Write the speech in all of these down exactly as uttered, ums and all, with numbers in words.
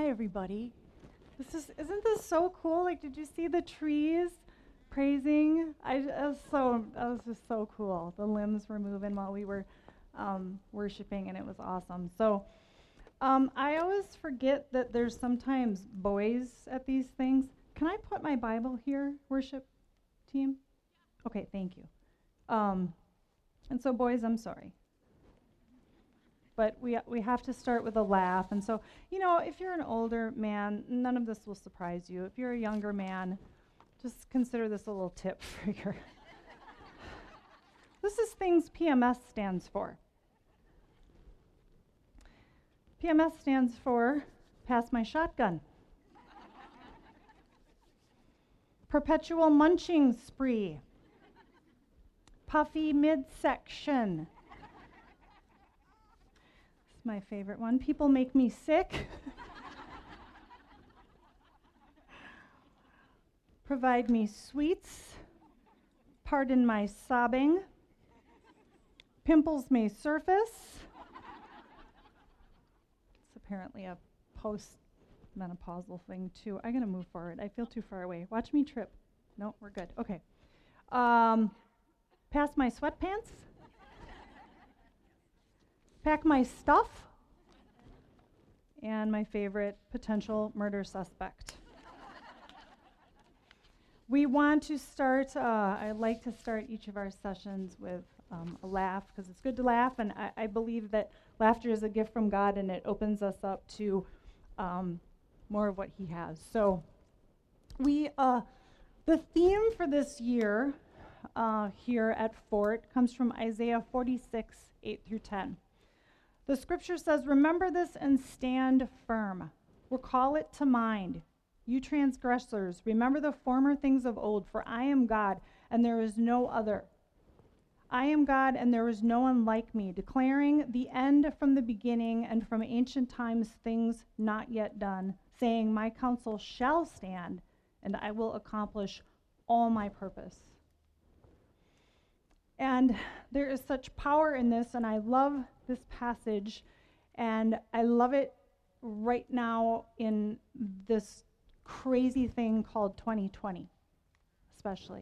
Hi, everybody. This is isn't this so cool? Like, did you see the trees praising? I, I was so that was just so cool. The limbs were moving while we were um, worshiping, and it was awesome. So, um, I always forget that there's sometimes boys at these things. Can I put my Bible here, worship team? Okay, thank you. Um, and so, boys, I'm sorry. But we we have to start with a laugh. And so, you know, if you're an older man, none of this will surprise you. If you're a younger man, just consider this a little tip for your... This is things P M S stands for. P M S stands for Pass My Shotgun. Perpetual Munching Spree. Puffy Midsection. My favorite one. People make me sick. Provide me sweets. Pardon my sobbing. Pimples may surface. It's apparently a post-menopausal thing too. I'm gonna move forward. I feel too far away. Watch me trip. No, we're good. Okay. Um, pass my sweatpants. Pack my stuff, and my favorite, potential murder suspect. We want to start, uh, I like to start each of our sessions with um, a laugh, because it's good to laugh, and I, I believe that laughter is a gift from God, and it opens us up to um, more of what He has. So, we, uh, the theme for this year uh, here at Fort comes from Isaiah forty-six, eight through ten. The scripture says, "Remember this and stand firm. Recall it to mind. You transgressors, remember the former things of old, for I am God, and there is no other. I am God, and there is no one like me, declaring the end from the beginning, and from ancient times things not yet done, saying, my counsel shall stand, and I will accomplish all my purpose." And there is such power in this, and I love this passage, and I love it right now in this crazy thing called twenty twenty, especially.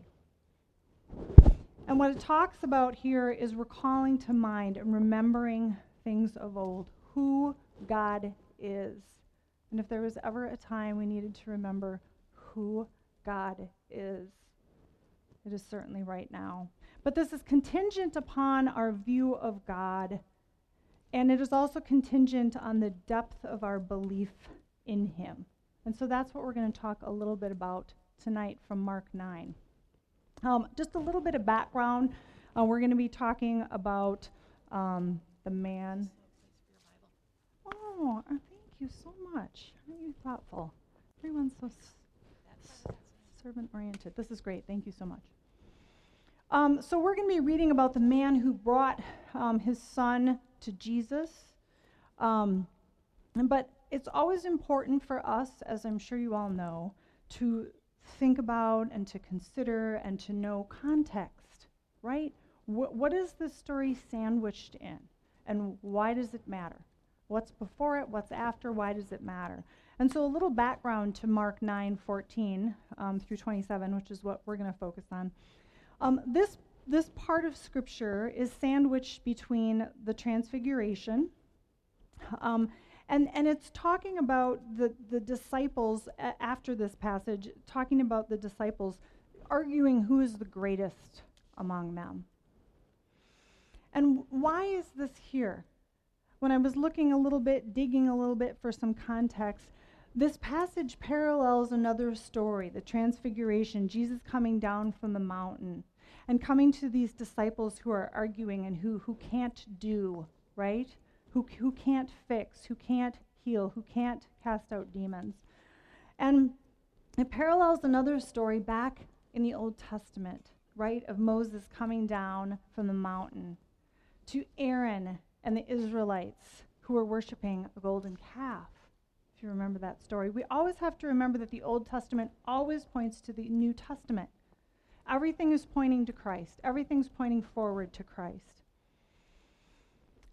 And what it talks about here is recalling to mind and remembering things of old, who God is. And if there was ever a time we needed to remember who God is, it is certainly right now. But this is contingent upon our view of God, and it is also contingent on the depth of our belief in Him. And so that's what we're going to talk a little bit about tonight from Mark nine. Um, just a little bit of background. Uh, we're going to be talking about um, the man. Oh, uh, thank you so much. Aren't you thoughtful? Everyone's so s- servant-oriented. This is great. Thank you so much. Um, so we're going to be reading about the man who brought um, his son to Jesus. Um, but it's always important for us, as I'm sure you all know, to think about and to consider and to know context, right? Wh- what is this story sandwiched in? And why does it matter? What's before it? What's after? Why does it matter? And so a little background to Mark nine fourteen um, through twenty-seven, which is what we're going to focus on. Um, this this part of Scripture is sandwiched between the Transfiguration, um, and and it's talking about the the disciples a- after this passage, talking about the disciples arguing who is the greatest among them. And why is this here? When I was looking a little bit, digging a little bit for some context, this passage parallels another story, the Transfiguration, Jesus coming down from the mountain and coming to these disciples who are arguing and who, who can't do, right? Who, who can't fix, who can't heal, who can't cast out demons. And it parallels another story back in the Old Testament, right, of Moses coming down from the mountain to Aaron and the Israelites who were worshiping a golden calf. If you remember that story. We always have to remember that the Old Testament always points to the New Testament. Everything is pointing to Christ. Everything's pointing forward to Christ.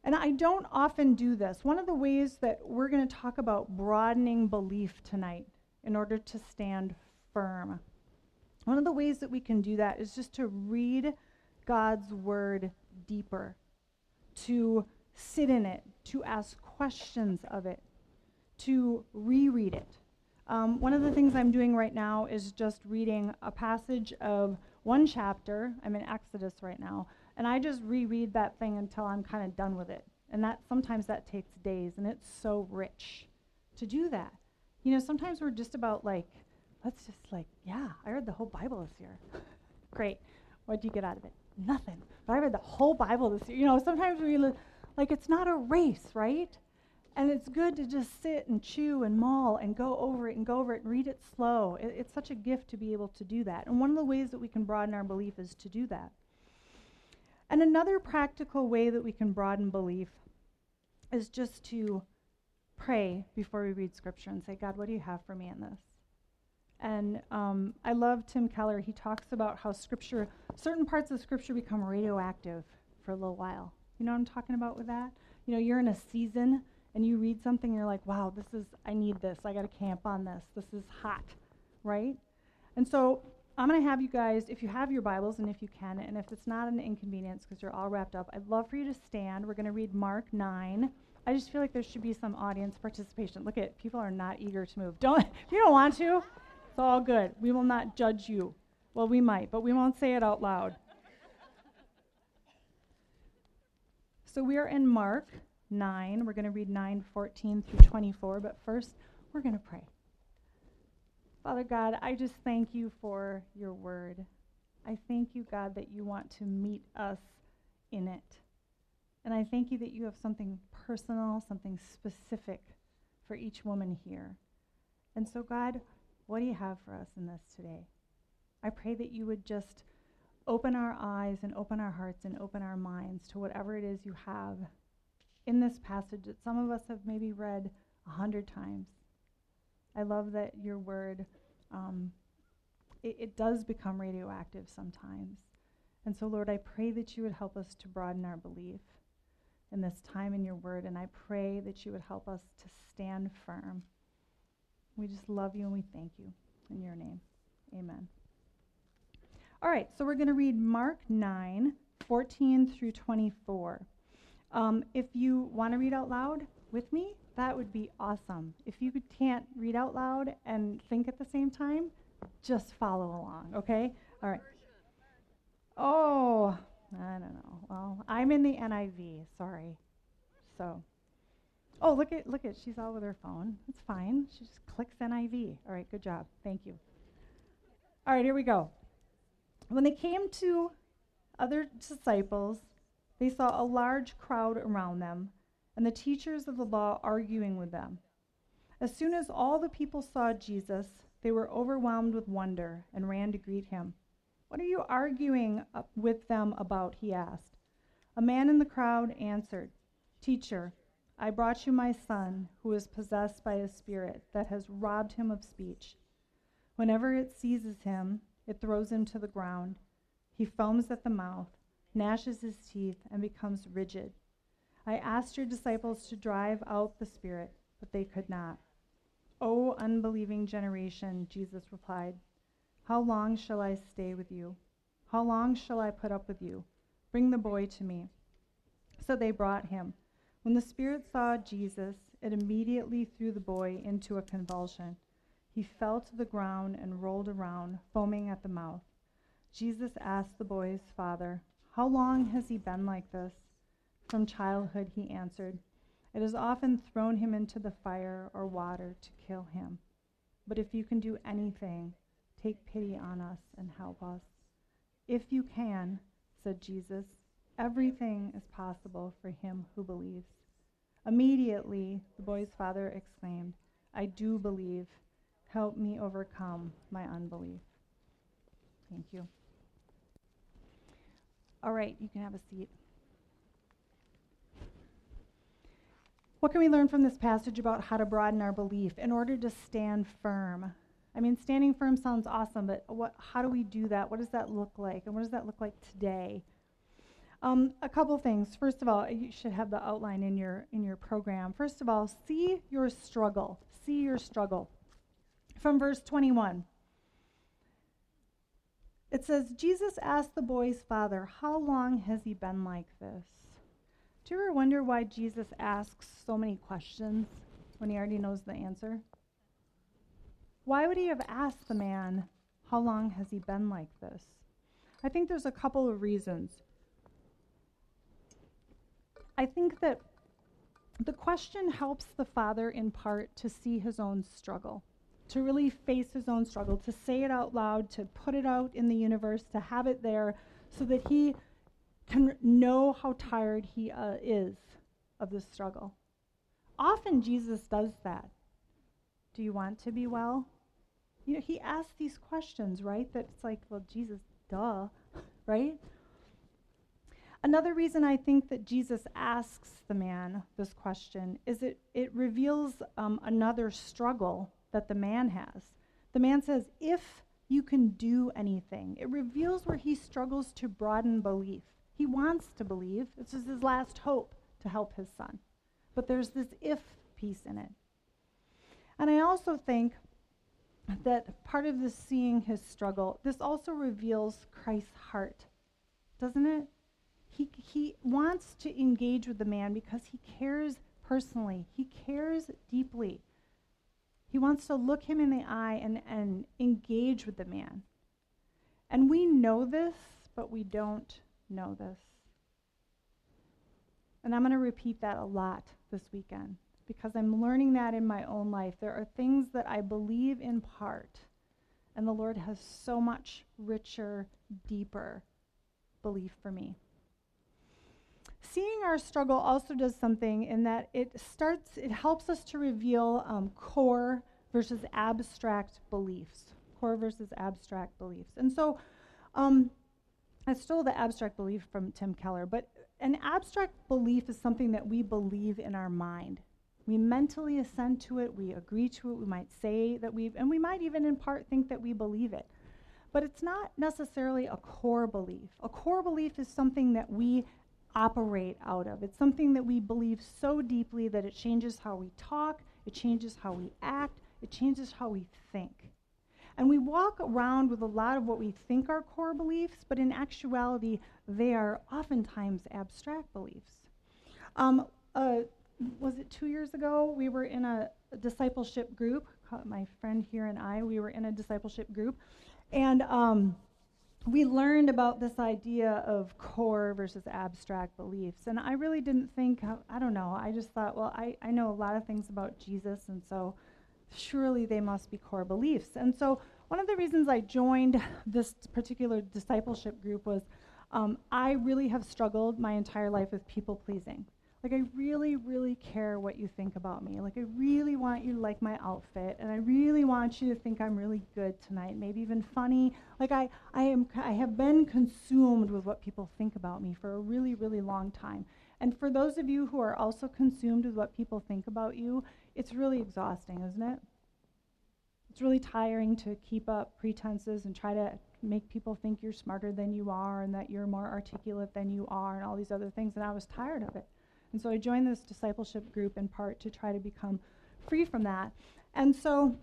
And I don't often do this. One of the ways that we're going to talk about broadening belief tonight in order to stand firm. One of the ways that we can do that is just to read God's word deeper, to sit in it, to ask questions of it, to reread it. Um, one of the things I'm doing right now is just reading a passage of one chapter. I'm in Exodus right now, and I just reread that thing until I'm kind of done with it. And that sometimes that takes days, and it's so rich to do that. You know, sometimes we're just about like, let's just like, yeah, I read the whole Bible this year. Great. What did you get out of it? Nothing. But I read the whole Bible this year. You know, sometimes we li- like it's not a race, right? And it's good to just sit and chew and maul and go over it and go over it and read it slow. It, it's such a gift to be able to do that. And one of the ways that we can broaden our belief is to do that. And another practical way that we can broaden belief is just to pray before we read Scripture and say, God, what do you have for me in this? And um, I love Tim Keller. He talks about how Scripture, certain parts of Scripture become radioactive for a little while. You know what I'm talking about with that? You know, you're in a season and you read something, you're like, wow, this is, I need this. I got to camp on this. This is hot, right? And so I'm going to have you guys, if you have your Bibles and if you can, and if it's not an inconvenience because you're all wrapped up, I'd love for you to stand. We're going to read Mark nine. I just feel like there should be some audience participation. Look at, people are not eager to move. Don't, if you don't want to, it's all good. We will not judge you. Well, we might, but we won't say it out loud. So we are in Mark nine. We're going to read nine fourteen through twenty-four, but first we're going to pray. Father God, I just thank you for your word. I thank you, God, that you want to meet us in it. And I thank you that you have something personal, something specific for each woman here. And so, God, what do you have for us in this today? I pray that you would just open our eyes and open our hearts and open our minds to whatever it is you have in this passage that some of us have maybe read a hundred times. I love that your word, um, it, it does become radioactive sometimes. And so, Lord, I pray that you would help us to broaden our belief in this time in your word, and I pray that you would help us to stand firm. We just love you and we thank you. In your name, amen. All right, so we're going to read Mark nine, fourteen through twenty-four. Um, if you want to read out loud with me, that would be awesome. If you can't read out loud and think at the same time, just follow along, okay? All right. Oh, I don't know. Well, I'm in the N I V, sorry. So, oh, look at, look at, she's all with her phone. It's fine. She just clicks N I V. All right, good job. Thank you. All right, here we go. When they came to other disciples, they saw a large crowd around them, and the teachers of the law arguing with them. As soon as all the people saw Jesus, they were overwhelmed with wonder and ran to greet him. What are you arguing uh, with them about? He asked. A man in the crowd answered, Teacher, I brought you my son, who is possessed by a spirit that has robbed him of speech. Whenever it seizes him, it throws him to the ground. He foams at the mouth, gnashes his teeth, and becomes rigid. I asked your disciples to drive out the spirit, but they could not. O unbelieving generation, Jesus replied, how long shall I stay with you? How long shall I put up with you? Bring the boy to me. So they brought him. When the spirit saw Jesus, it immediately threw the boy into a convulsion. He fell to the ground and rolled around, foaming at the mouth. Jesus asked the boy's father, how long has he been like this? From childhood, he answered. It has often thrown him into the fire or water to kill him. But if you can do anything, take pity on us and help us. If you can, said Jesus, everything is possible for him who believes. Immediately, the boy's father exclaimed, I do believe. Help me overcome my unbelief. Thank you. All right, you can have a seat. What can we learn from this passage about how to broaden our belief in order to stand firm? I mean, standing firm sounds awesome, but what, how do we do that? What does that look like? And what does that look like today? Um, a couple things. First of all, you should have the outline in your in your program. First of all, see your struggle. See your struggle. From verse twenty-one. It says, Jesus asked the boy's father, how long has he been like this? Do you ever wonder why Jesus asks so many questions when he already knows the answer? Why would he have asked the man, how long has he been like this? I think there's a couple of reasons. I think that the question helps the father in part to see his own struggle, to really face his own struggle, to say it out loud, to put it out in the universe, to have it there so that he can know how tired he uh, is of this struggle. Often Jesus does that. Do you want to be well? You know, he asks these questions, right? That it's like, well, Jesus, duh, right? Another reason I think that Jesus asks the man this question is it, it reveals um, another struggle that the man has. The man says, if you can do anything. It reveals where he struggles to broaden belief. He wants to believe. This is his last hope to help his son. But there's this if piece in it. And I also think that part of this seeing his struggle, this also reveals Christ's heart, doesn't it? He, he wants to engage with the man because he cares personally. He cares deeply. He wants to look him in the eye and, and engage with the man. And we know this, but we don't know this. And I'm going to repeat that a lot this weekend because I'm learning that in my own life. There are things that I believe in part, and the Lord has so much richer, deeper belief for me. Seeing our struggle also does something in that it starts, it helps us to reveal um, core versus abstract beliefs. Core versus abstract beliefs. And so um, I stole the abstract belief from Tim Keller, but an abstract belief is something that we believe in our mind. We mentally assent to it, we agree to it, we might say that we've, and we might even in part think that we believe it. But it's not necessarily a core belief. A core belief is something that we operate out of. It's something that we believe so deeply that it changes how we talk, it changes how we act, it changes how we think. And we walk around with a lot of what we think are core beliefs, but in actuality, they are oftentimes abstract beliefs. Um, uh, was it two years ago? We were in a, a discipleship group. My friend here and I, we were in a discipleship group. And um, we learned about this idea of core versus abstract beliefs. And I really didn't think, I don't know, I just thought, well, I, I know a lot of things about Jesus, and so surely they must be core beliefs. And so one of the reasons I joined this particular discipleship group was um, I really have struggled my entire life with people pleasing. Like, I really, really care what you think about me. Like, I really want you to like my outfit, and I really want you to think I'm really good tonight, maybe even funny. Like, I, I am, I have been consumed with what people think about me for a really, really long time. And for those of you who are also consumed with what people think about you, it's really exhausting, isn't it? It's really tiring to keep up pretenses and try to make people think you're smarter than you are and that you're more articulate than you are and all these other things, and I was tired of it. And so I joined this discipleship group in part to try to become free from that. And so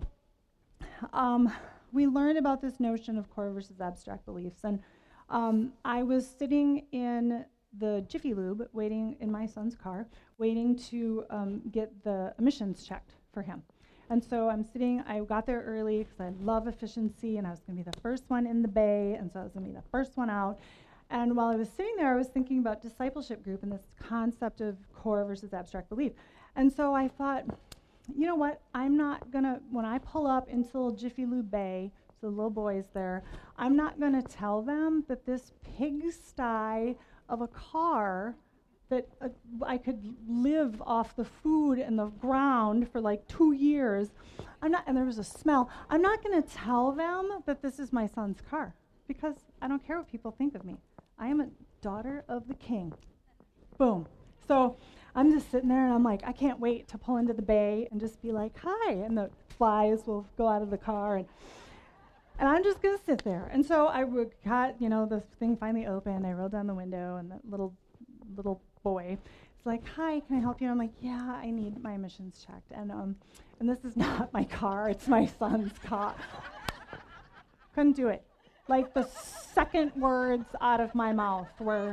um, we learned about this notion of core versus abstract beliefs. And um, I was sitting in the Jiffy Lube, waiting in my son's car, waiting to um, get the emissions checked for him. And so I'm sitting, I got there early because I love efficiency, and I was going to be the first one in the bay, and so I was going to be the first one out. And while I was sitting there, I was thinking about discipleship group and this concept of core versus abstract belief. And so I thought, you know what, I'm not going to, when I pull up into little Jiffy Lube Bay, so the little boys there, I'm not going to tell them that this pigsty of a car that uh, I could live off the food and the ground for like two years. I'm not, and there was a smell. I'm not going to tell them that this is my son's car because I don't care what people think of me. I am a daughter of the King. Boom. So I'm just sitting there and I'm like, I can't wait to pull into the bay and just be like, hi, and the flies will go out of the car. And And I'm just going to sit there. And so I would got, you know, this thing finally opened. I rolled down the window, and the little little boy is like, "Hi, can I help you?" And I'm like, "Yeah, I need my emissions checked." And um, and this is not my car. It's my son's car. Couldn't do it. Like the second words out of my mouth were,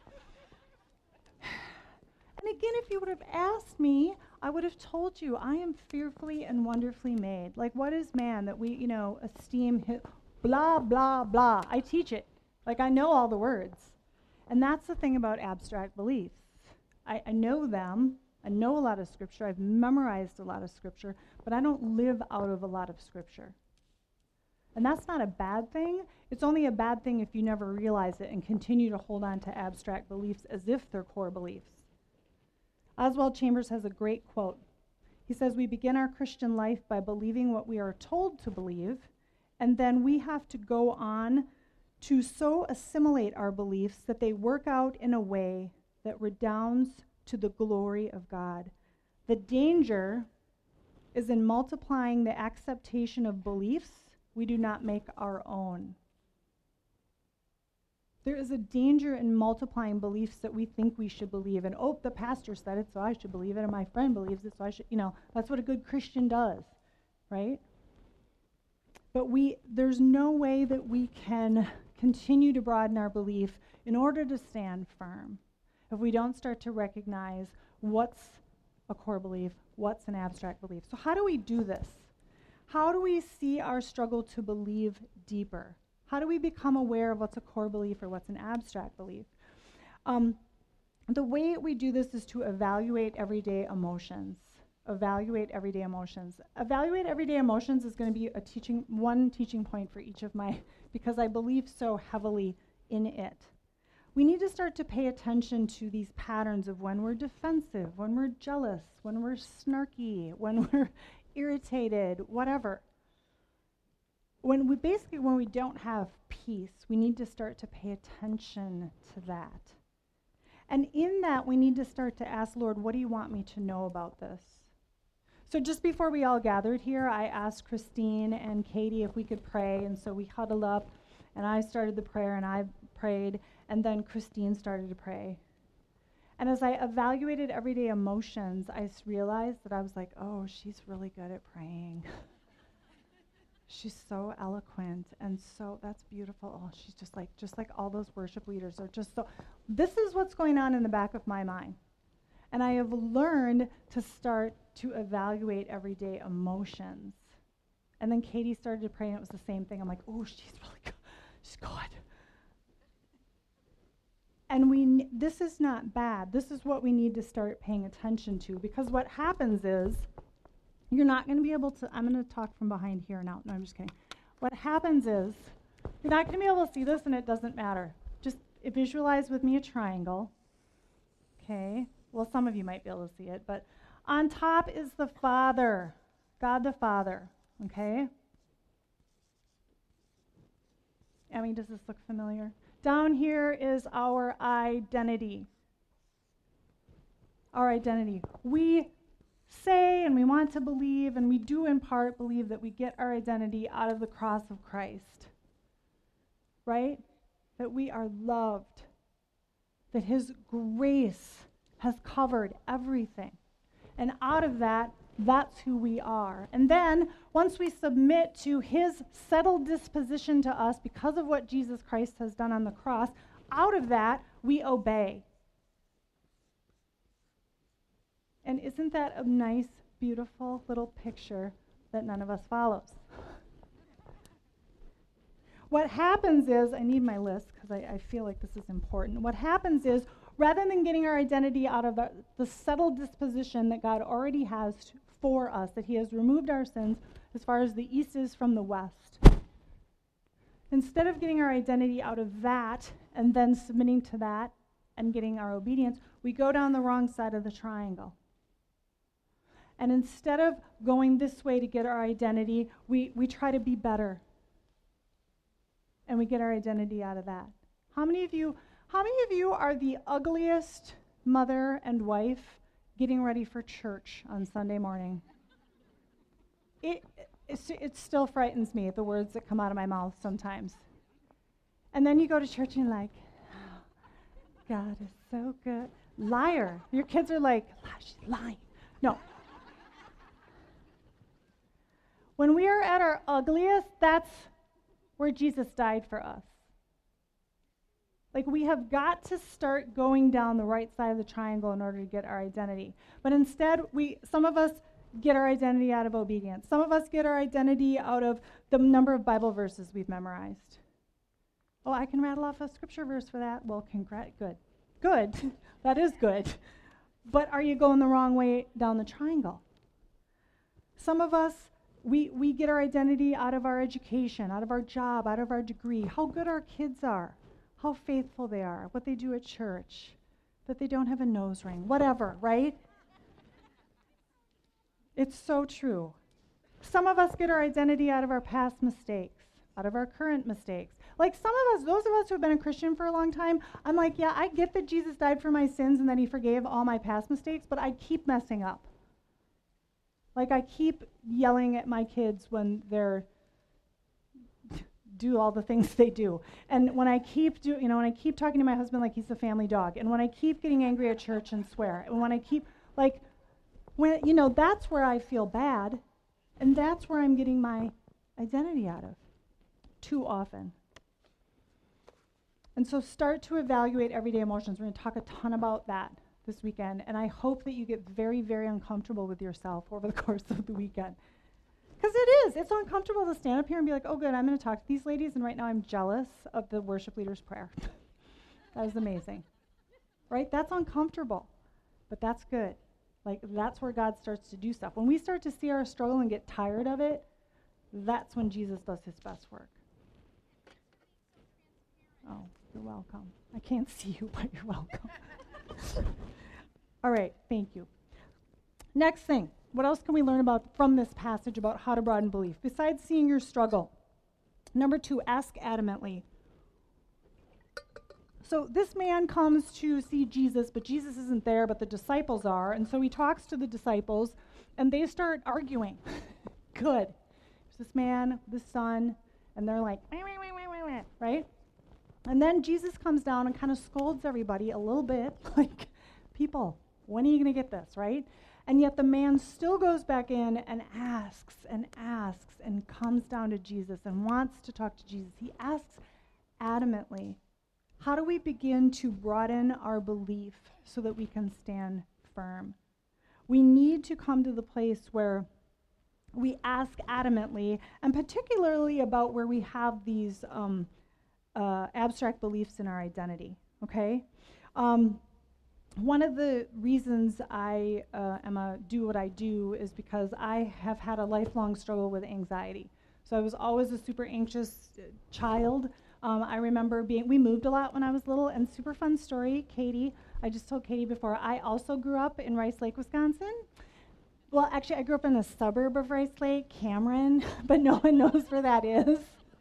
and again, if you would have asked me, I would have told you, I am fearfully and wonderfully made. Like, what is man that we, you know, esteem him, blah, blah, blah. I teach it. Like, I know all the words. And that's the thing about abstract beliefs. I, I know them. I know a lot of scripture. I've memorized a lot of scripture, but I don't live out of a lot of scripture. And that's not a bad thing. It's only a bad thing if you never realize it and continue to hold on to abstract beliefs as if they're core beliefs. Oswald Chambers has a great quote. He says, "We begin our Christian life by believing what we are told to believe, and then we have to go on to so assimilate our beliefs that they work out in a way that redounds to the glory of God. The danger is in multiplying the acceptation of beliefs we do not make our own." There is a danger in multiplying beliefs that we think we should believe. And, oh, the pastor said it, so I should believe it, and my friend believes it, so I should, you know, that's what a good Christian does, right? But we, there's no way that we can continue to broaden our belief in order to stand firm if we don't start to recognize what's a core belief, what's an abstract belief. So how do we do this? How do we see our struggle to believe deeper? How do we become aware of what's a core belief or what's an abstract belief? Um, the way we do this is to evaluate everyday emotions. Evaluate everyday emotions. Evaluate everyday emotions is going to be a teaching, one teaching point for each of my, because I believe so heavily in it. We need to start to pay attention to these patterns of when we're defensive, when we're jealous, when we're snarky, when we're irritated, whatever. When we basically, when we don't have peace, we need to start to pay attention to that. And in that, we need to start to ask, Lord, what do you want me to know about this? So just before we all gathered here, I asked Christine and Katie if we could pray, and so we huddled up, and I started the prayer, and I prayed, and then Christine started to pray. And as I evaluated everyday emotions, I s- realized that I was like, oh, she's really good at praying. She's so eloquent, and so that's beautiful. Oh, she's just like, just like all those worship leaders are just so. This is what's going on in the back of my mind. And I have learned to start to evaluate everyday emotions. And then Katie started to pray, and it was the same thing. I'm like, oh, she's really good. She's good. And we, n- this is not bad. This is what we need to start paying attention to, because what happens is, you're not going to be able to, I'm going to talk from behind here now. No, I'm just kidding. What happens is, you're not going to be able to see this, and it doesn't matter. Just uh, visualize with me a triangle. Okay. Well, some of you might be able to see it, but on top is the Father, God the Father. Okay. I mean, does this look familiar? Down here is our identity. Our identity. We say and we want to believe, and we do in part believe that we get our identity out of the cross of Christ. Right? That we are loved. That His grace has covered everything. And out of that, that's who we are. And then, once we submit to His settled disposition to us because of what Jesus Christ has done on the cross, out of that, we obey. And isn't that a nice, beautiful little picture that none of us follows? What happens is, I need my list because I, I feel like this is important. What happens is, rather than getting our identity out of the, the settled disposition that God already has t- for us, that He has removed our sins as far as the east is from the west, instead of getting our identity out of that and then submitting to that and getting our obedience, we go down the wrong side of the triangle. And instead of going this way to get our identity, we, we try to be better. And we get our identity out of that. How many of you, how many of you are the ugliest mother and wife getting ready for church on Sunday morning? it, it, it still frightens me, the words that come out of my mouth sometimes. And then you go to church and you're like, oh, God is so good. Liar. Your kids are like, she's lying. No. When we are at our ugliest, that's where Jesus died for us. Like, we have got to start going down the right side of the triangle in order to get our identity. But instead, we some of us get our identity out of obedience. Some of us get our identity out of the number of Bible verses we've memorized. Oh, I can rattle off a scripture verse for that. Well, congrat, good. Good. That is good. But are you going the wrong way down the triangle? Some of us, we, we get our identity out of our education, out of our job, out of our degree, how good our kids are, how faithful they are, what they do at church, that they don't have a nose ring, whatever, right? It's so true. Some of us get our identity out of our past mistakes, out of our current mistakes. Like some of us, those of us who have been a Christian for a long time, I'm like, yeah, I get that Jesus died for my sins and that he forgave all my past mistakes, but I keep messing up. Like I keep yelling at my kids when they're do all the things they do. And when I keep do, you know, when I keep talking to my husband like he's a family dog, and when I keep getting angry at church and swear, and when I keep like when you know, that's where I feel bad, and that's where I'm getting my identity out of too often. And so start to evaluate everyday emotions. We're going to talk a ton about that this weekend, and I hope that you get very, very uncomfortable with yourself over the course of the weekend. Because it is. It's uncomfortable to stand up here and be like, oh, good, I'm going to talk to these ladies, and right now I'm jealous of the worship leader's prayer. That was amazing. Right? That's uncomfortable, but that's good. Like, that's where God starts to do stuff. When we start to see our struggle and get tired of it, that's when Jesus does his best work. Oh, you're welcome. I can't see you, but you're welcome. All right, thank you. Next thing, what else can we learn about from this passage about how to broaden belief? Besides seeing your struggle, number two, ask adamantly. So this man comes to see Jesus, but Jesus isn't there, but the disciples are, and so he talks to the disciples, and they start arguing. Good. There's this man, this son, and they're like, wah, wah, wah, wah, wah, right? And then Jesus comes down and kind of scolds everybody a little bit, like, people, when are you going to get this, right? And yet the man still goes back in and asks and asks and comes down to Jesus and wants to talk to Jesus. He asks adamantly, how do we begin to broaden our belief so that we can stand firm? We need to come to the place where we ask adamantly, and particularly about where we have these um, uh, abstract beliefs in our identity, okay? Um, one of the reasons I uh, am a do what I do is because I have had a lifelong struggle with anxiety. So I was always a super anxious uh, child. Um, I remember being, we moved a lot when I was little, and super fun story, Katie, I just told Katie before, I also grew up in Rice Lake, Wisconsin. Well, actually, I grew up in a suburb of Rice Lake, Cameron, but no one knows where that is.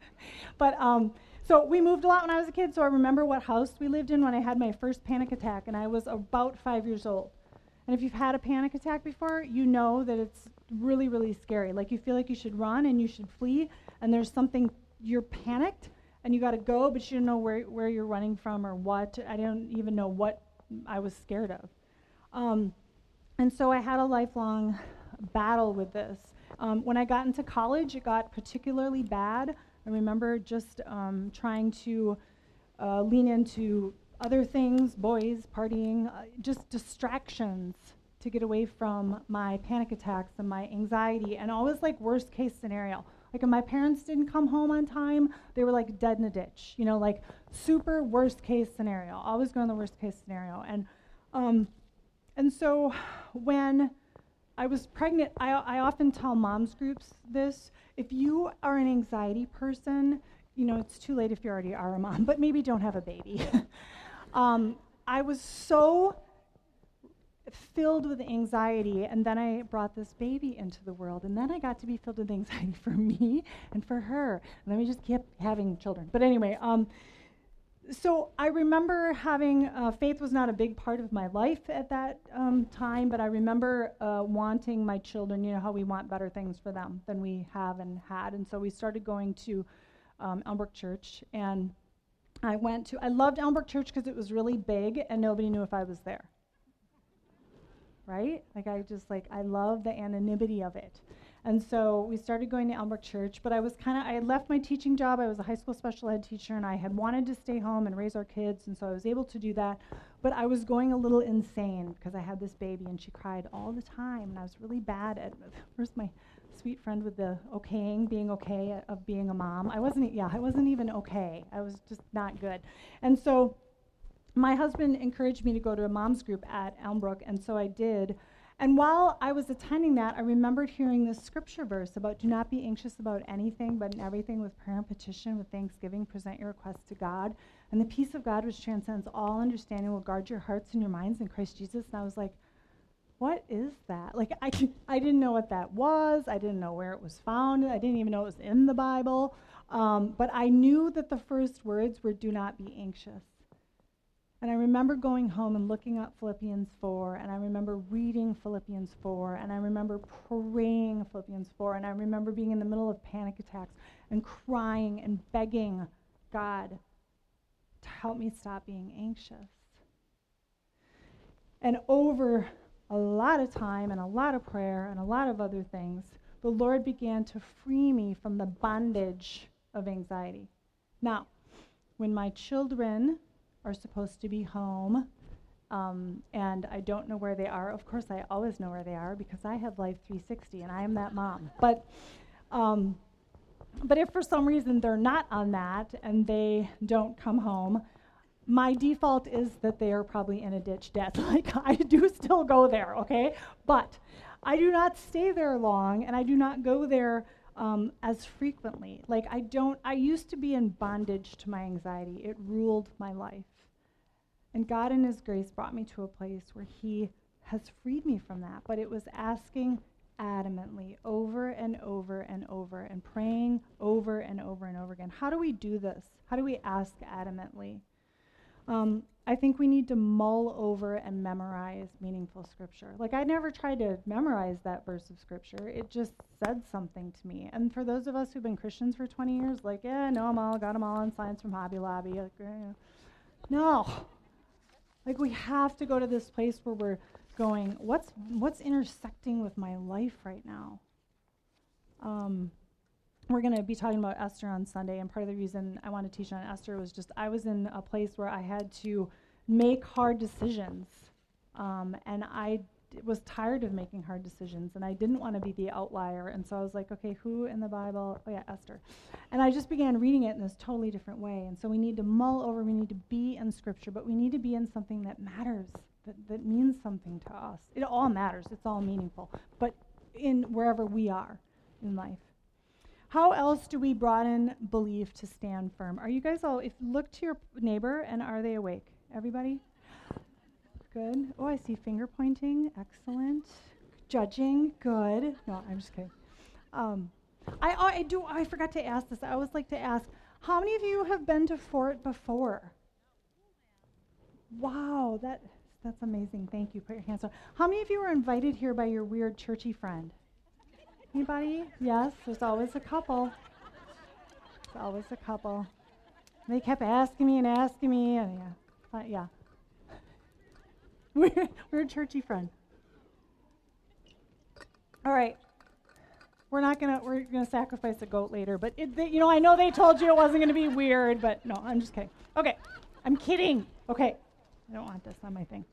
But, um, so we moved a lot when I was a kid, so I remember what house we lived in when I had my first panic attack, and I was about five years old. And if you've had a panic attack before, you know that it's really, really scary. Like, you feel like you should run and you should flee, and there's something, you're panicked, and you got to go, but you don't know where, where you're running from or what. I don't even know what I was scared of. Um, and so I had a lifelong battle with this. Um, when I got into college, it got particularly bad. I remember just um, trying to uh, lean into other things, boys, partying, uh, just distractions to get away from my panic attacks and my anxiety, and always like worst case scenario. Like if my parents didn't come home on time, they were like dead in a ditch, you know, like super worst case scenario, always going the worst case scenario. And um, and so when I was pregnant, I, I often tell moms groups this, if you are an anxiety person, you know, it's too late if you already are a mom, but maybe don't have a baby. um, I was so filled with anxiety, and then I brought this baby into the world, and then I got to be filled with anxiety for me and for her, and then we just kept having children. But anyway, um, so I remember having, uh, faith was not a big part of my life at that um, time, but I remember uh, wanting my children, you know how we want better things for them than we have and had. And so we started going to um, Elmbrook Church, and I went to, I loved Elmbrook Church because it was really big and nobody knew if I was there. Right? Like I just like, I love the anonymity of it. And so we started going to Elmbrook Church, but I was kind of, I had left my teaching job. I was a high school special ed teacher, and I had wanted to stay home and raise our kids, and so I was able to do that. But I was going a little insane because I had this baby, and she cried all the time, and I was really bad at, where's my sweet friend with the okaying, being okay at, of being a mom? I wasn't, yeah, I wasn't even okay. I was just not good. And so my husband encouraged me to go to a mom's group at Elmbrook, and so I did. And while I was attending that, I remembered hearing this scripture verse about do not be anxious about anything, but in everything with prayer and petition, with thanksgiving, present your requests to God. And the peace of God, which transcends all understanding, will guard your hearts and your minds in Christ Jesus. And I was like, what is that? Like, I, I didn't know what that was. I didn't know where it was found. I didn't even know it was in the Bible. Um, but I knew that the first words were do not be anxious. And I remember going home and looking up Philippians four, and I remember reading Philippians four, and I remember praying Philippians four, and I remember being in the middle of panic attacks and crying and begging God to help me stop being anxious. And over a lot of time and a lot of prayer and a lot of other things, the Lord began to free me from the bondage of anxiety. Now, when my children are supposed to be home, um, and I don't know where they are. Of course, I always know where they are because I have Life three sixty, and I am that mom. But, um, but if for some reason they're not on that and they don't come home, my default is that they are probably in a ditch dead. Like, I do still go there, okay? But I do not stay there long, and I do not go there Um, as frequently. Like I don't, I used to be in bondage to my anxiety. It ruled my life. And God in His grace brought me to a place where He has freed me from that. But it was asking adamantly over and over and over and praying over and over and over again. How do we do this? How do we ask adamantly? Um, I think we need to mull over and memorize meaningful scripture. Like, I never tried to memorize that verse of scripture. It just said something to me. And for those of us who've been Christians for twenty years, like, yeah, know them all, got them all in science from Hobby Lobby. Like, eh. No. Like, we have to go to this place where we're going, what's what's intersecting with my life right now? Um, we're going to be talking about Esther on Sunday, and part of the reason I want to teach on Esther was just I was in a place where I had to make hard decisions, um, and I d- was tired of making hard decisions, and I didn't want to be the outlier, and so I was like, okay, who in the Bible? Oh yeah, Esther. And I just began reading it in this totally different way, and so we need to mull over, we need to be in Scripture, but we need to be in something that matters, that, that means something to us. It all matters, it's all meaningful, but in wherever we are in life. How else do we broaden belief to stand firm? Are you guys all, if look to your neighbor, and are they awake? Everybody? Good. Oh, I see finger pointing. Excellent. Judging. Good. No, I'm just kidding. Um, I, I do, I forgot to ask this. I always like to ask, how many of you have been to Fort before? Wow, that that's amazing. Thank you. Put your hands up. How many of you were invited here by your weird churchy friend? Anybody? Yes, there's always a couple. There's always a couple. They kept asking me and asking me, and yeah, uh, yeah. we're, we're a churchy friend. All right, we're not gonna we're gonna sacrifice a goat later, but it, they, you know, I know they told you it wasn't gonna be weird, but no, I'm just kidding. Okay, I'm kidding. Okay, I don't want this on my thing.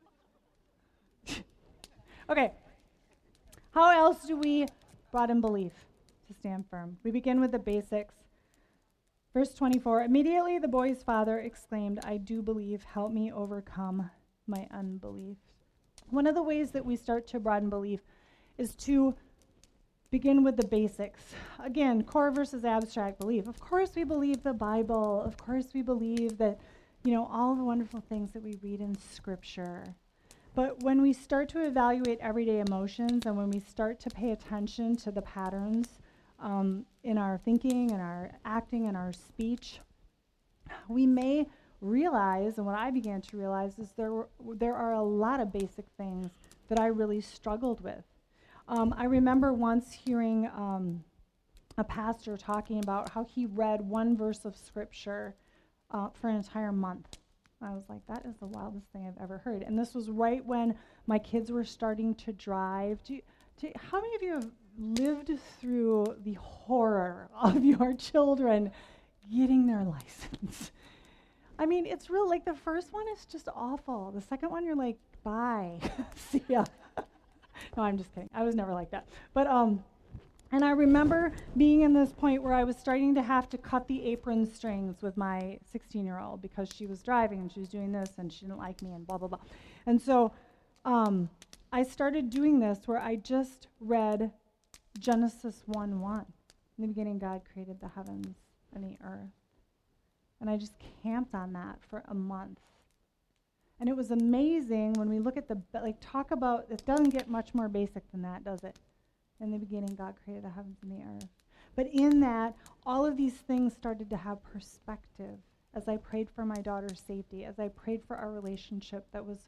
Okay, how else do we broaden belief to stand firm? We begin with the basics. Verse twenty-four, immediately the boy's father exclaimed, I do believe, help me overcome my unbelief. One of the ways that we start to broaden belief is to begin with the basics. Again, core versus abstract belief. Of course we believe the Bible. Of course we believe that, you know, all the wonderful things that we read in Scripture. But when we start to evaluate everyday emotions and when we start to pay attention to the patterns um, in our thinking and our acting and our speech, we may realize, and what I began to realize, is there were, there are a lot of basic things that I really struggled with. Um, I remember once hearing um, a pastor talking about how he read one verse of scripture uh, for an entire month. I was like, that is the wildest thing I've ever heard. And this was right when my kids were starting to drive. Do you, do you, how many of you have lived through the horror of your children getting their license? I mean, it's real, like the first one is just awful. The second one, you're like, bye, see ya. No, I'm just kidding. I was never like that. But, um, and I remember being in this point where I was starting to have to cut the apron strings with my sixteen-year-old because she was driving and she was doing this and she didn't like me and blah, blah, blah. And so um, I started doing this where I just read Genesis one one. In the beginning, God created the heavens and the earth. And I just camped on that for a month. And it was amazing when we look at the, like, talk about, it doesn't get much more basic than that, does it? In the beginning, God created the heavens and the earth. But in that, all of these things started to have perspective as I prayed for my daughter's safety, as I prayed for our relationship that was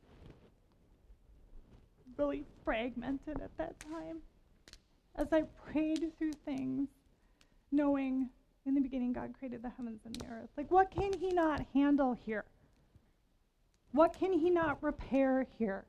really fragmented at that time. As I prayed through things, knowing in the beginning God created the heavens and the earth. Like, what can he not handle here? What can he not repair here?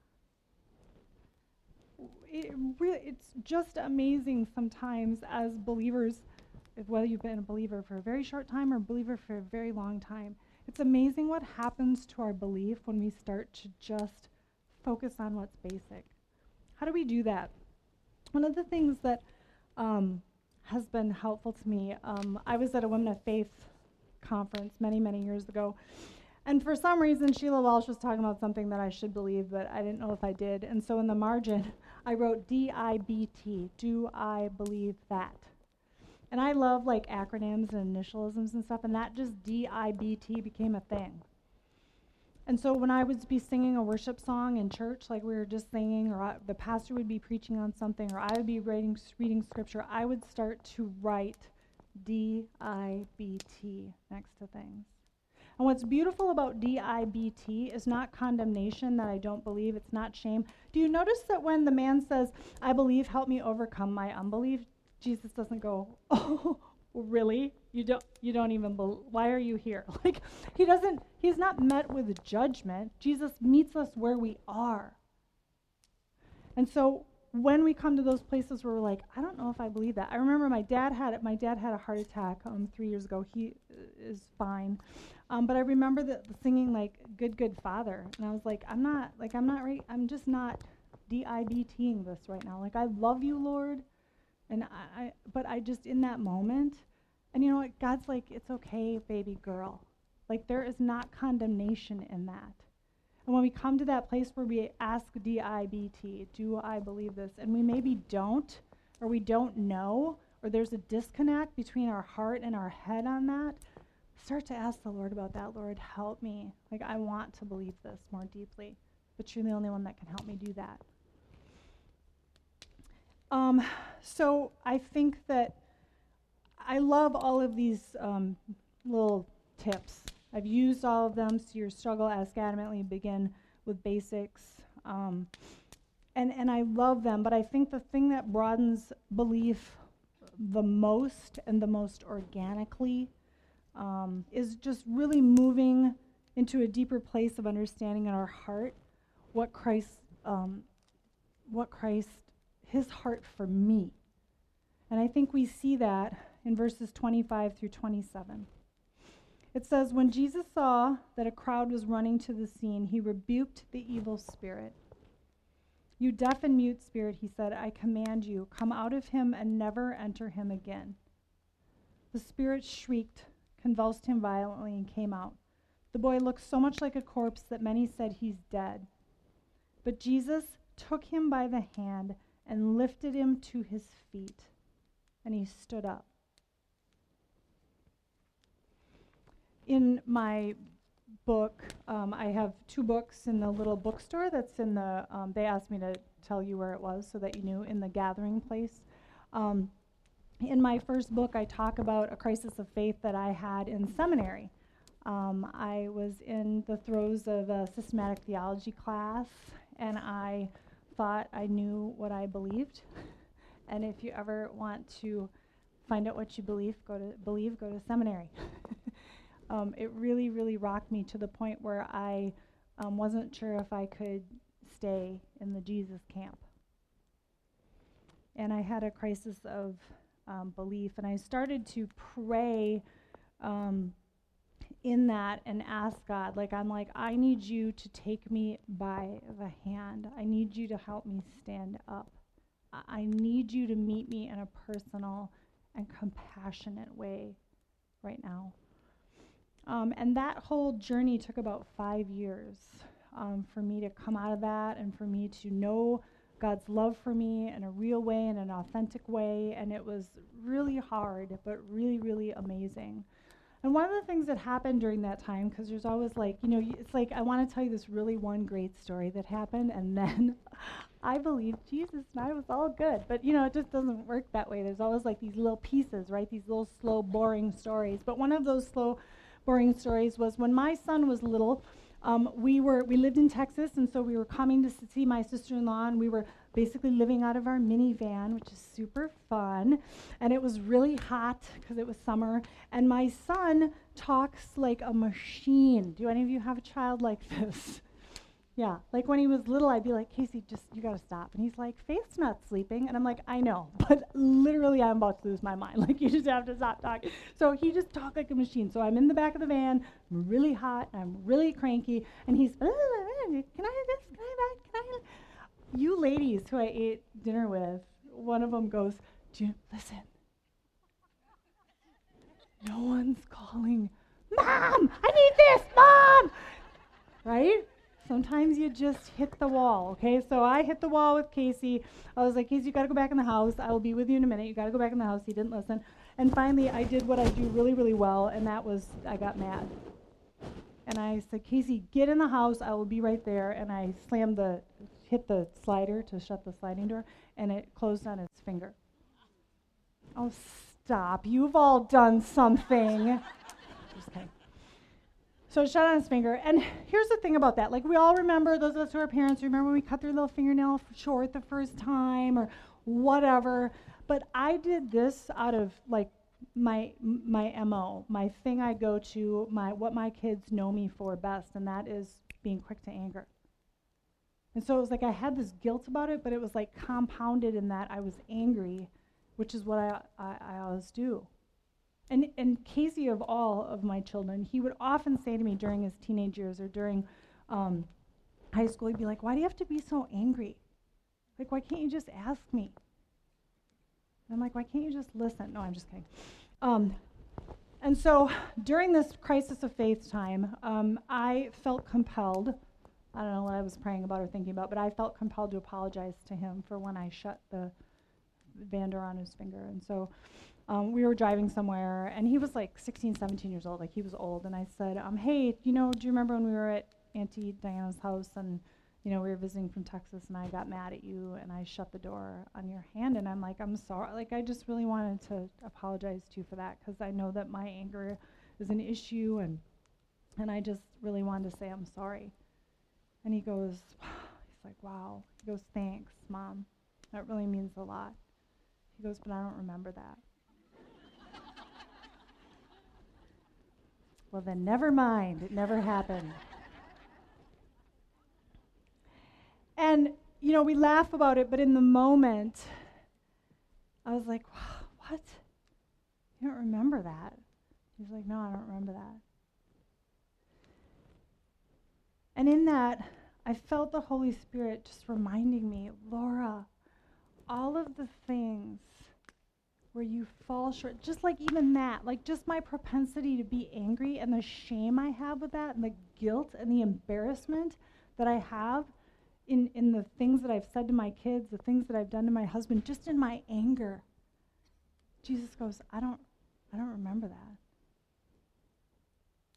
It really, it's just amazing sometimes as believers, if whether you've been a believer for a very short time or a believer for a very long time, it's amazing what happens to our belief when we start to just focus on what's basic. How do we do that? One of the things that um, has been helpful to me, um, I was at a Women of Faith conference many, many years ago, and for some reason, Sheila Walsh was talking about something that I should believe, but I didn't know if I did. And so in the margin, I wrote D I B T, do I believe that? And I love like acronyms and initialisms and stuff, and that just D I B T became a thing. And so when I would be singing a worship song in church, like we were just singing, or I, the pastor would be preaching on something, or I would be reading, reading scripture, I would start to write D I B T next to things. And what's beautiful about D I B T is not condemnation that I don't believe. It's not shame. Do you notice that when the man says, I believe, help me overcome my unbelief, Jesus doesn't go, oh, really? You don't you don't even believe, why are you here? Like, he doesn't, he's not met with judgment. Jesus meets us where we are. And so when we come to those places where we're like, I don't know if I believe that. I remember my dad had my dad had a heart attack um, three years ago. He uh, is fine. Um, but I remember the, the singing like "Good Good Father," and I was like, I'm not like I'm not right. I'm just not D I B T-ing this right now. Like, I love you, Lord, and I, I. But I just in that moment, and you know what? God's like, it's okay, baby girl. Like, there is not condemnation in that. And when we come to that place where we ask D I B T, do I believe this? And we maybe don't, or we don't know, or there's a disconnect between our heart and our head on that. Start to ask the Lord about that. Lord, help me. Like, I want to believe this more deeply, but you're the only one that can help me do that. Um, so I think that I love all of these um, little tips. I've used all of them, so your struggle, ask adamantly, begin with basics. Um, and, and I love them, but I think the thing that broadens belief the most and the most organically Um, is just really moving into a deeper place of understanding in our heart what Christ, um, what Christ, his heart for me. And I think we see that in verses twenty-five through twenty-seven. It says, when Jesus saw that a crowd was running to the scene, he rebuked the evil spirit. You deaf and mute spirit, he said, I command you, come out of him and never enter him again. The spirit shrieked, convulsed him violently, and came out. The boy looked so much like a corpse that many said he's dead. But Jesus took him by the hand and lifted him to his feet, and he stood up. In my book, um, I have two books in the little bookstore that's in the, um, they asked me to tell you where it was so that you knew, in the gathering place. Um, In my first book, I talk about a crisis of faith that I had in seminary. Um, I was in the throes of a systematic theology class, and I thought I knew what I believed. And if you ever want to find out what you believe, go to believe, go to seminary. um, it really, really rocked me to the point where I um, wasn't sure if I could stay in the Jesus camp. And I had a crisis of um, belief, and I started to pray um, in that and ask God, like, I'm like, I need you to take me by the hand. I need you to help me stand up. I, I need you to meet me in a personal and compassionate way right now. Um, and that whole journey took about five years um, for me to come out of that and for me to know God's love for me in a real way, in an authentic way. And it was really hard, but really, really amazing. And one of the things that happened during that time, because there's always like, you know, y- it's like I want to tell you this really one great story that happened, and then I believed Jesus, and I was all good. But, you know, it just doesn't work that way. There's always like these little pieces, right? These little slow, boring stories. But one of those slow, boring stories was when my son was little. Um, we were we lived in Texas, and so we were coming to see my sister-in-law, and we were basically living out of our minivan, which is super fun. And it was really hot because it was summer. And my son talks like a machine. Do any of you have a child like this? Yeah, like when he was little, I'd be like, Casey, just, you gotta stop. And he's like, Faith's not sleeping. And I'm like, I know, but literally I'm about to lose my mind. Like, you just have to stop talking. So he just talked like a machine. So I'm in the back of the van, I'm really hot, I'm really cranky, and he's, can I have this? Can I have that? Can I have that? You ladies who I ate dinner with, one of them goes, Do you, listen, no one's calling, Mom, I need this, Mom! Right? Sometimes you just hit the wall, okay? So I hit the wall with Casey. I was like, Casey, you got to go back in the house. I will be with you in a minute. You got to go back in the house. He didn't listen. And finally, I did what I do really, really well, and that was I got mad. And I said, Casey, get in the house. I will be right there. And I slammed the, hit the slider to shut the sliding door, and it closed on its finger. Oh, stop. You've all done something. Just kidding. So it shut on his finger. And here's the thing about that. Like, we all remember, those of us who are parents, remember when we cut their little fingernail short the first time or whatever. But I did this out of, like, my my M O, my thing I go to, my what my kids know me for best, and that is being quick to anger. And so it was like I had this guilt about it, but it was, like, compounded in that I was angry, which is what I I, I always do. And and Casey, of all of my children, he would often say to me during his teenage years or during um, high school, he'd be like, why do you have to be so angry? Like, why can't you just ask me? And I'm like, why can't you just listen? No, I'm just kidding. Um, and so during this crisis of faith time, um, I felt compelled, I don't know what I was praying about or thinking about, but I felt compelled to apologize to him for when I shut the van door on his finger. And so Um, we were driving somewhere, and he was like sixteen, seventeen years old, like he was old, and I said, um, hey, you know, do you remember when we were at Auntie Diana's house, and, you know, we were visiting from Texas, and I got mad at you, and I shut the door on your hand, and I'm like, I'm sorry, like, I just really wanted to apologize to you for that, because I know that my anger is an issue, and and I just really wanted to say I'm sorry. And he goes, he's like, wow. He goes, thanks, Mom. That really means a lot. He goes, but I don't remember that. Well, then never mind. It never happened. And, you know, we laugh about it, but in the moment, I was like, wow, what? You don't remember that? He's like, no, I don't remember that. And in that, I felt the Holy Spirit just reminding me, Laura, all of the things where you fall short, just like even that, like just my propensity to be angry and the shame I have with that and the guilt and the embarrassment that I have in, in the things that I've said to my kids, the things that I've done to my husband, just in my anger. Jesus goes, I don't, I don't remember that.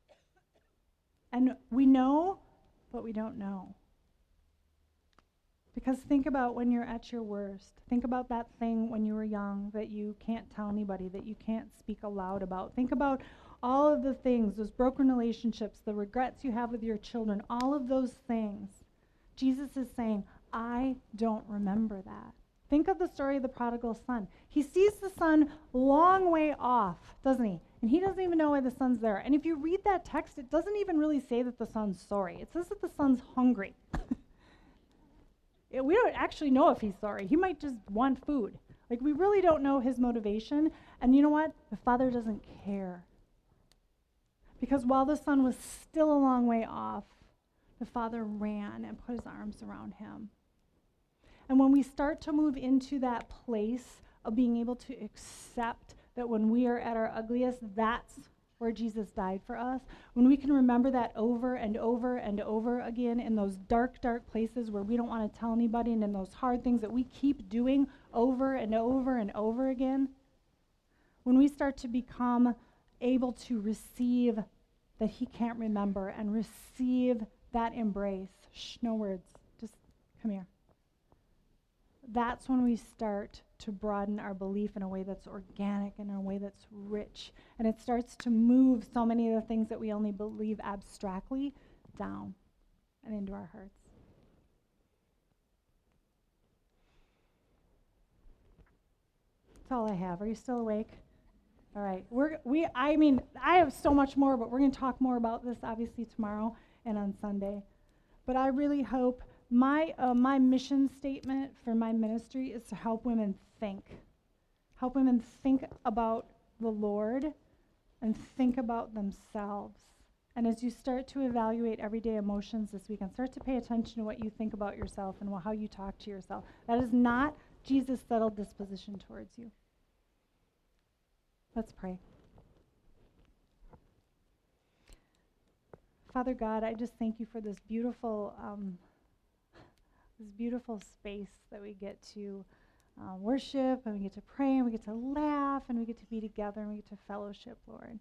And we know, but we don't know. Because think about when you're at your worst. Think about that thing when you were young that you can't tell anybody, that you can't speak aloud about. Think about all of the things, those broken relationships, the regrets you have with your children, all of those things. Jesus is saying, I don't remember that. Think of the story of the prodigal son. He sees the son long way off, doesn't he? And he doesn't even know why the son's there. And if you read that text, it doesn't even really say that the son's sorry. It says that the son's hungry. it, we don't actually know if he's sorry. He might just want food. Like, we really don't know his motivation. And you know what? The father doesn't care. Because while the son was still a long way off, the father ran and put his arms around him. And when we start to move into that place of being able to accept that when we are at our ugliest, that's where Jesus died for us, when we can remember that over and over and over again in those dark, dark places where we don't want to tell anybody, and in those hard things that we keep doing over and over and over again, when we start to become able to receive that he can't remember and receive that embrace, shh, no words, just come here. That's when we start to broaden our belief in a way that's organic and in a way that's rich. And it starts to move so many of the things that we only believe abstractly down and into our hearts. That's all I have. Are you still awake? All right. We're we I mean, I have so much more, but we're going to talk more about this obviously tomorrow and on Sunday. But I really hope My uh, my mission statement for my ministry is to help women think. Help women think about the Lord and think about themselves. And as you start to evaluate everyday emotions this weekend, start to pay attention to what you think about yourself and wh- how you talk to yourself. That is not Jesus' settled disposition towards you. Let's pray. Father God, I just thank you for this beautiful um, this beautiful space that we get to uh, worship, and we get to pray, and we get to laugh, and we get to be together, and we get to fellowship, Lord.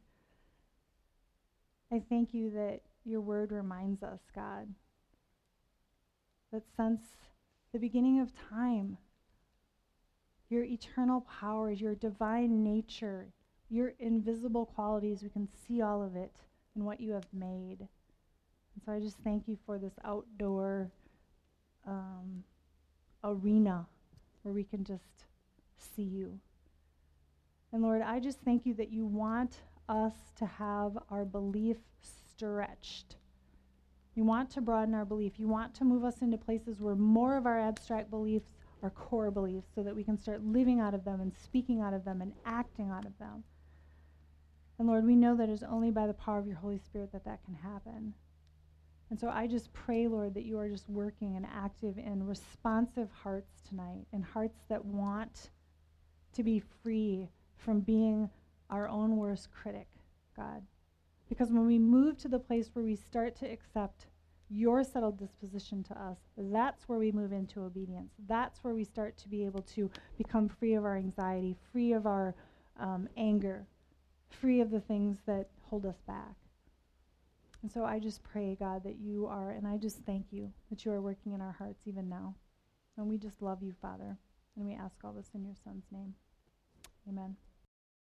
I thank you that your word reminds us, God, that since the beginning of time, your eternal powers, your divine nature, your invisible qualities, we can see all of it in what you have made. And so I just thank you for this outdoor Um, arena where we can just see you. And Lord, I just thank you that you want us to have our belief stretched. You want to broaden our belief. You want to move us into places where more of our abstract beliefs are core beliefs so that we can start living out of them and speaking out of them and acting out of them. And Lord, we know that it is only by the power of your Holy Spirit that that can happen. And so I just pray, Lord, that you are just working and active in responsive hearts tonight, and hearts that want to be free from being our own worst critic, God. Because when we move to the place where we start to accept your settled disposition to us, that's where we move into obedience. That's where we start to be able to become free of our anxiety, free of our um, anger, free of the things that hold us back. And so I just pray, God, that you are, and I just thank you that you are working in our hearts even now. And we just love you, Father. And we ask all this in your Son's name. Amen.